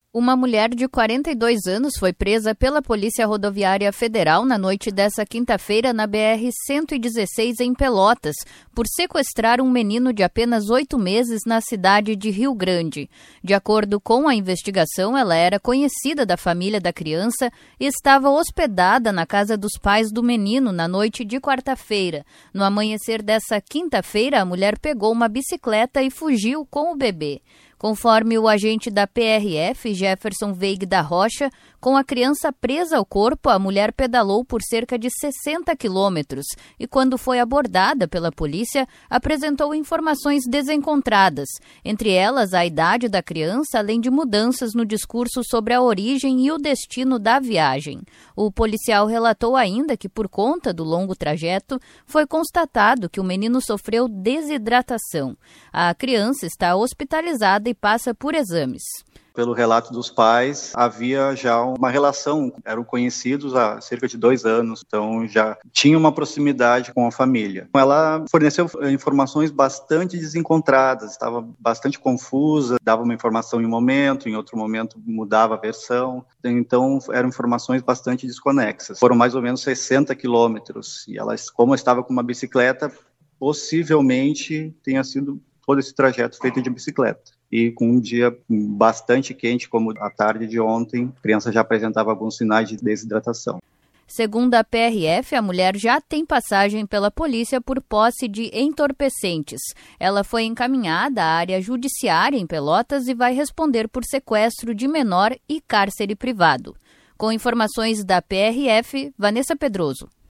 Uma mulher de 42 anos foi presa pela Polícia Rodoviária Federal na noite desta quinta-feira na BR-116 em Pelotas, por sequestrar um menino de apenas 8 meses na cidade de Rio Grande. De acordo com a investigação, ela era conhecida da família da criança e estava hospedada na casa dos pais do menino na noite de quarta-feira. No amanhecer dessa quinta-feira, a mulher pegou uma bicicleta e fugiu com o bebê. Conforme o agente da PRF, Jefferson Veig da Rocha, com a criança presa ao corpo, a mulher pedalou por cerca de 60 quilômetros e, quando foi abordada pela polícia, apresentou informações desencontradas, entre elas a idade da criança, além de mudanças no discurso sobre a origem e o destino da viagem. O policial relatou ainda que, por conta do longo trajeto, foi constatado que o menino sofreu desidratação. A criança está hospitalizada e passa por exames. Pelo relato dos pais, havia já uma relação, eram conhecidos há cerca de 2 anos, então já tinha uma proximidade com a família. Ela forneceu informações bastante desencontradas, estava bastante confusa, dava uma informação em um momento, em outro momento mudava a versão, então eram informações bastante desconexas. Foram mais ou menos 60 quilômetros, e ela, como estava com uma bicicleta, possivelmente tenha sido todo esse trajeto feito de bicicleta. E com um dia bastante quente, como a tarde de ontem, a criança já apresentava alguns sinais de desidratação. Segundo a PRF, a mulher já tem passagem pela polícia por posse de entorpecentes. Ela foi encaminhada à área judiciária em Pelotas e vai responder por sequestro de menor e cárcere privado. Com informações da PRF, Vanessa Pedroso.